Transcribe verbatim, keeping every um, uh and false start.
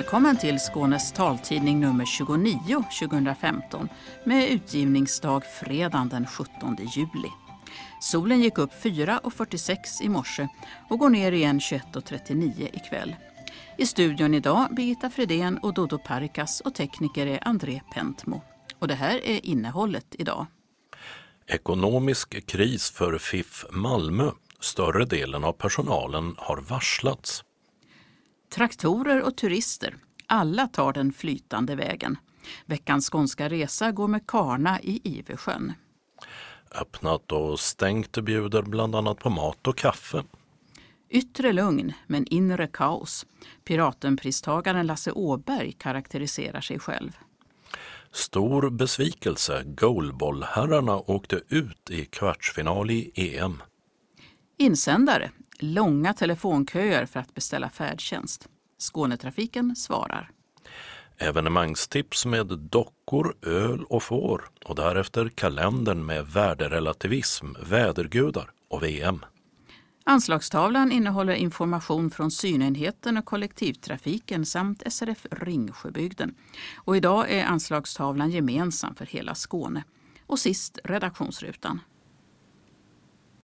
Välkommen till Skånes taltidning nummer tjugonio tjugohundrafemton med utgivningsdag fredagen den sjuttonde juli. Solen gick upp fyra och fyrtiosex i morse och går ner igen tjugoett och trettionio ikväll. I studion idag Birgitta Fredén och Dodo Parikas och tekniker är André Pentmo. Och det här är innehållet idag. Ekonomisk kris för F I F Malmö. Större delen av personalen har varslats. Traktorer och turister. Alla tar den flytande vägen. Veckans skånska resa går med Karna i Iversjön. Öppnat och stängt bjuder bland annat på mat och kaffe. Yttre lugn men inre kaos. Piratenpristagaren Lasse Åberg karaktäriserar sig själv. Stor besvikelse. Goalballherrarna åkte ut i kvartsfinal i E M. Insändare. Långa telefonköer för att beställa färdtjänst. Skånetrafiken svarar. Evenemangstips med dockor, öl och får. Och därefter kalendern med värderelativism, vädergudar och V M. Anslagstavlan innehåller information från synenheten och kollektivtrafiken samt S R F Ringsjöbygden. Och idag är anslagstavlan gemensam för hela Skåne. Och sist redaktionsrutan.